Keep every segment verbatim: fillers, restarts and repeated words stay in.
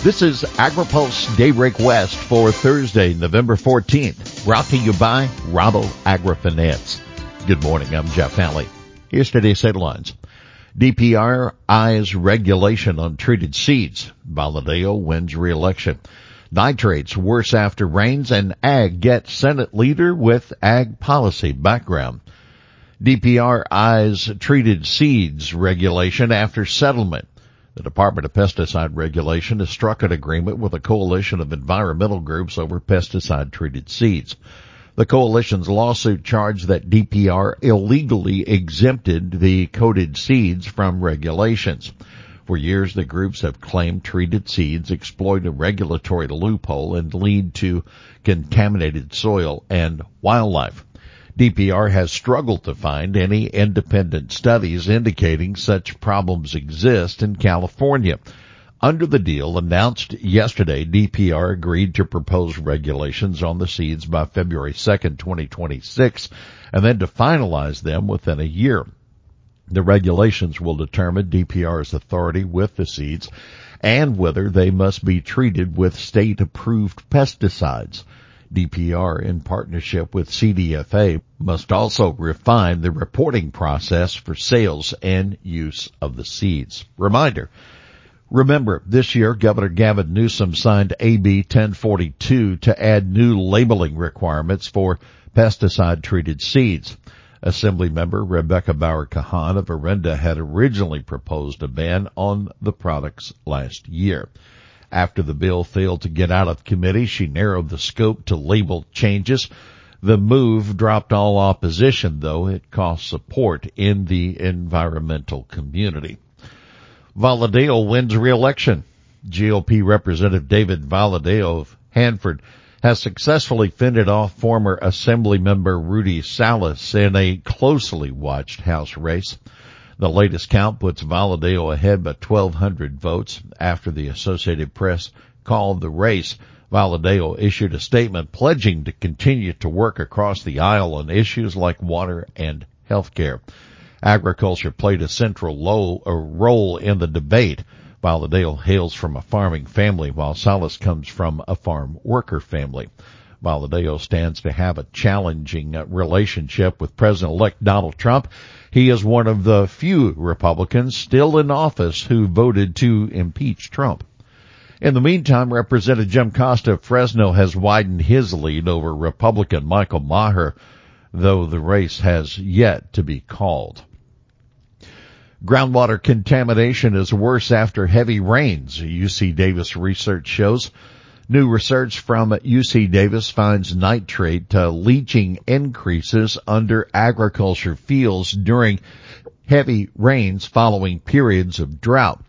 This is AgriPulse Daybreak West for Thursday, November fourteenth, brought to you by Rabo AgriFinance. Good morning, I'm Jeff Alley. Here's today's headlines. D P R eyes regulation on treated seeds. Valadao wins re-election. Nitrates worse after rains, and Ag gets Senate leader with Ag policy background. D P R eyes treated seeds regulation after settlement. The Department of Pesticide Regulation has struck an agreement with a coalition of environmental groups over pesticide-treated seeds. The coalition's lawsuit charged that D P R illegally exempted the coated seeds from regulations. For years, the groups have claimed treated seeds exploit a regulatory loophole and lead to contaminated soil and wildlife. D P R has struggled to find any independent studies indicating such problems exist in California. Under the deal announced yesterday, D P R agreed to propose regulations on the seeds by February second, twenty twenty-six, and then to finalize them within a year. The regulations will determine D P R's authority with the seeds and whether they must be treated with state-approved pesticides. D P R, in partnership with C D F A, must also refine the reporting process for sales and use of the seeds. Reminder, remember, this year Governor Gavin Newsom signed A B ten forty-two to add new labeling requirements for pesticide-treated seeds. Assemblymember Rebecca Bauer-Kahan of Orinda had originally proposed a ban on the products last year. After the bill failed to get out of committee, she narrowed the scope to label changes. The move dropped all opposition, though it cost support in the environmental community. Valadao wins re-election. G O P Representative David Valadao of Hanford has successfully fended off former Assemblymember Rudy Salas in a closely watched House race. The latest count puts Valadao ahead by twelve hundred votes. After the Associated Press called the race, Valadao issued a statement pledging to continue to work across the aisle on issues like water and health care. Agriculture played a central low, a role in the debate. Valadao hails from a farming family, while Salas comes from a farm worker family. Valadao stands to have a challenging relationship with President-elect Donald Trump. He is one of the few Republicans still in office who voted to impeach Trump. In the meantime, Representative Jim Costa of Fresno has widened his lead over Republican Michael Maher, though the race has yet to be called. Groundwater contamination is worse after heavy rains, U C Davis research shows. New research from U C Davis finds nitrate uh, leaching increases under agriculture fields during heavy rains following periods of drought.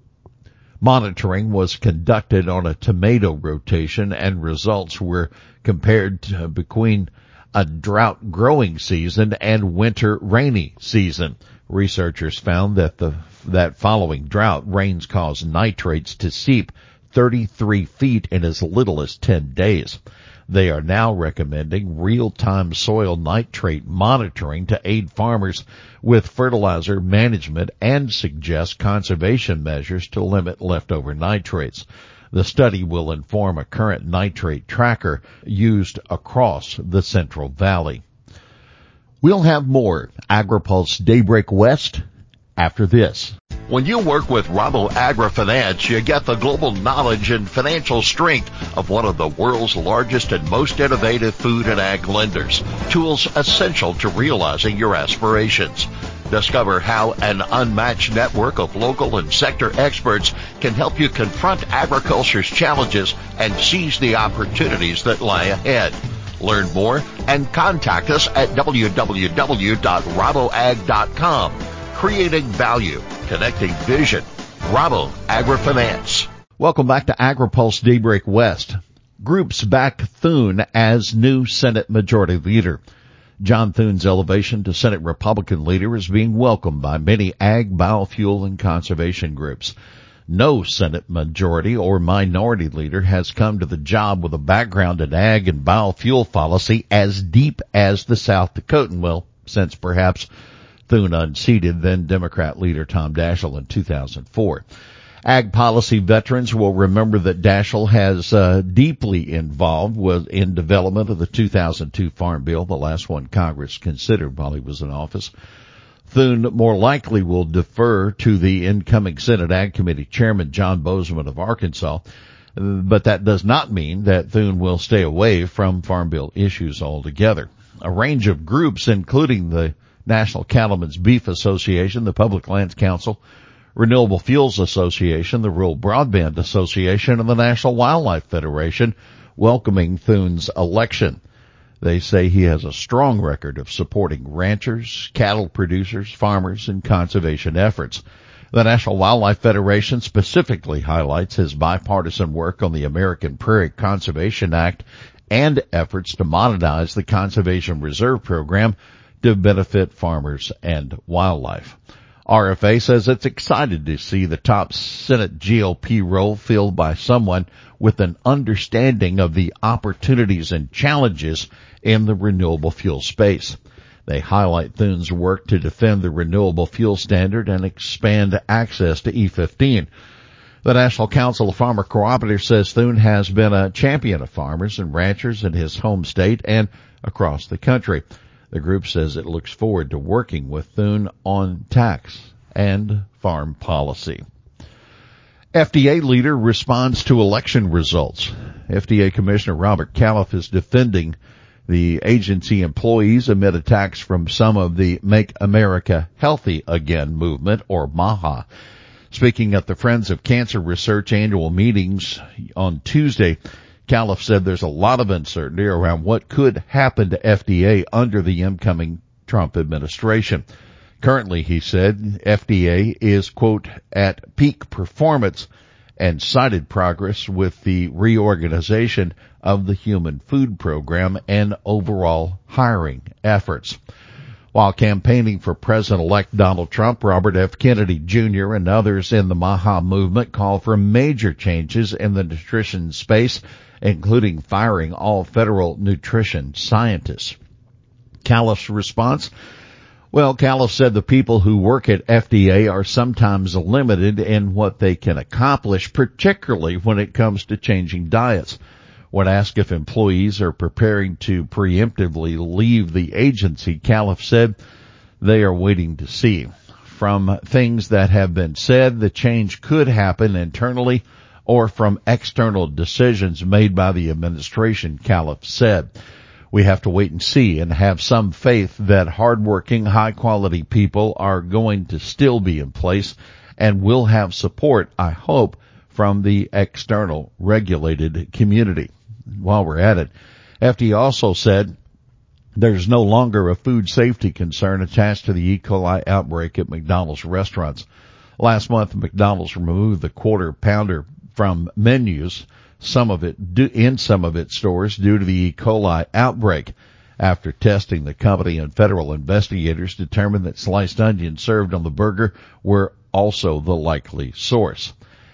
Monitoring was conducted on a tomato rotation, and results were compared to between a drought growing season and winter rainy season. Researchers found that the that following drought, rains caused nitrates to seep thirty-three feet in as little as ten days. They are now recommending real-time soil nitrate monitoring to aid farmers with fertilizer management and suggest conservation measures to limit leftover nitrates. The study will inform a current nitrate tracker used across the Central Valley. We'll have more AgriPulse Daybreak West after this. When you work with Rabo AgriFinance, you get the global knowledge and financial strength of one of the world's largest and most innovative food and ag lenders. Tools essential to realizing your aspirations. Discover how an unmatched network of local and sector experts can help you confront agriculture's challenges and seize the opportunities that lie ahead. Learn more and contact us at w w w dot rabo ag dot com. Creating value, connecting vision. Rabo AgriFinance. Welcome back to AgriPulse Daybreak West. Groups back Thune as new Senate Majority Leader. John Thune's elevation to Senate Republican leader is being welcomed by many ag, biofuel, and conservation groups. No Senate majority or minority leader has come to the job with a background in ag and biofuel policy as deep as the South Dakotan, well, since perhaps Thune unseated then Democrat leader Tom Daschle in two thousand four. Ag policy veterans will remember that Daschle has uh, deeply involved with in development of the two thousand two Farm Bill, the last one Congress considered while he was in office. Thune more likely will defer to the incoming Senate Ag Committee Chairman John Bozeman of Arkansas, but that does not mean that Thune will stay away from Farm Bill issues altogether. A range of groups, including the National Cattlemen's Beef Association, the Public Lands Council, Renewable Fuels Association, the Rural Broadband Association, and the National Wildlife Federation, welcoming Thune's election. They say he has a strong record of supporting ranchers, cattle producers, farmers, and conservation efforts. The National Wildlife Federation specifically highlights his bipartisan work on the American Prairie Conservation Act and efforts to modernize the Conservation Reserve Program to benefit farmers and wildlife. R F A says it's excited to see the top Senate G O P role filled by someone with an understanding of the opportunities and challenges in the renewable fuel space. They highlight Thune's work to defend the renewable fuel standard and expand access to E fifteen. The National Council of Farmer Cooperatives says Thune has been a champion of farmers and ranchers in his home state and across the country. The group says it looks forward to working with Thune on tax and farm policy. F D A leader responds to election results. F D A Commissioner Robert Califf is defending the agency employees amid attacks from some of the Make America Healthy Again movement, or MAHA. Speaking at the Friends of Cancer Research annual meetings on Tuesday, Califf said there's a lot of uncertainty around what could happen to F D A under the incoming Trump administration. Currently, he said, F D A is, quote, at peak performance, and cited progress with the reorganization of the Human Food Program and overall hiring efforts. While campaigning for President-elect Donald Trump, Robert F. Kennedy Junior and others in the MAHA movement called for major changes in the nutrition space, including firing all federal nutrition scientists. Califf's response? Well, Califf said the people who work at F D A are sometimes limited in what they can accomplish, particularly when it comes to changing diets. When asked if employees are preparing to preemptively leave the agency, Califf said they are waiting to see. From things that have been said, the change could happen internally or from external decisions made by the administration, Califf said. We have to wait and see and have some faith that hardworking, high-quality people are going to still be in place and will have support, I hope, from the external regulated community. While we're at it, F D A also said there's no longer a food safety concern attached to the E. coli outbreak at McDonald's restaurants. Last month, McDonald's removed the quarter pounder from menus, some of it in some of its stores due to the E. coli outbreak. After testing, the company and federal investigators determined that sliced onions served on the burger were also the likely source.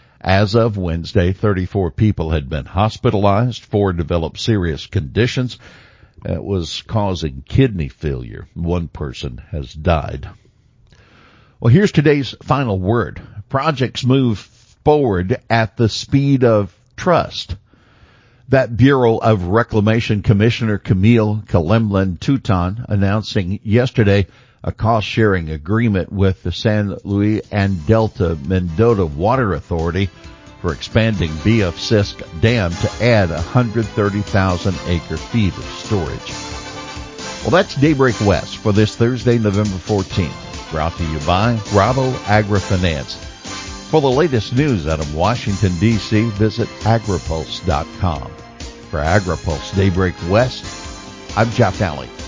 As of Wednesday, thirty-four people had been hospitalized. Four developed serious conditions that was causing kidney failure. One person has died. Well, here's today's final word. Projects move forward at the speed of trust. That Bureau of Reclamation Commissioner Camille Kalemlin-Touton announcing yesterday a cost-sharing agreement with the San Luis and Delta Mendota Water Authority for expanding B F Sisk Dam to add one hundred thirty thousand acre feet of storage. Well, that's Daybreak West for this Thursday, November fourteenth. Brought to you by Rabo AgriFinance. For the latest news out of Washington, D C, visit agripulse dot com. For AgriPulse Daybreak West, I'm Jeff Alley.